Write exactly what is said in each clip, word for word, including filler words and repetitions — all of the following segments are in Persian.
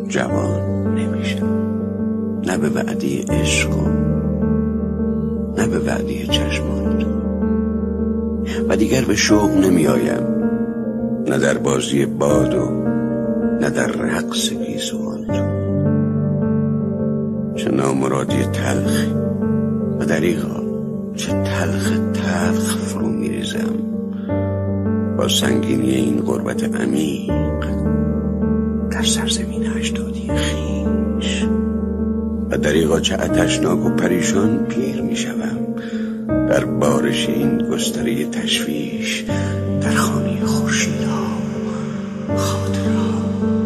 جوان نمیشم، نه به وعده عشق و نه به وعده چشمانت، و دیگر به شوق نمی آیم، نه در بازی باد و نه در رقص گیسوان تو. چه نامرادی تلخی و دریغا چه تلخ تلخ فرو می ریزم با سنگینی این غربت عمیق در سرزمین اجدادی خویش، و دریغا چه عطشناک و پریشان پیر می شوم در بارش این گستره تشویش در خانه خورشیدها خاطرها.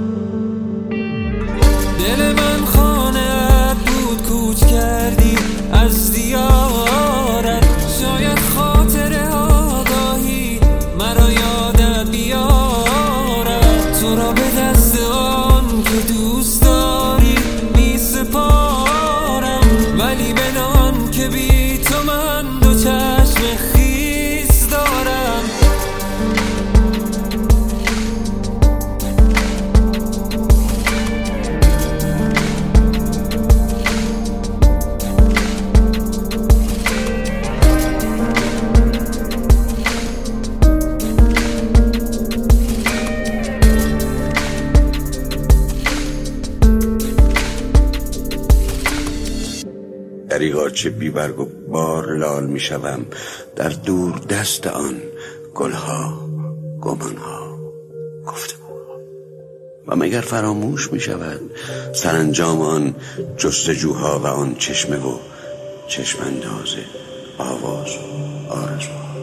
دل من خانه بود کوچ کردی از دیارت، شاید خاطره آگاهی مرا یادت بیارد. تو را به دست آن که دوست داری می سپارم، ولی به آن که بی تو من دو چشم خیس دارم. دریغا چه بیبرگ و بار لال می شوم در دور دست آن گلها، گمانها، گفتگوها، و مگر فراموش می شود سرانجام آن جستجوها و آن چشمه و چشمانداز آواز و آرزوها.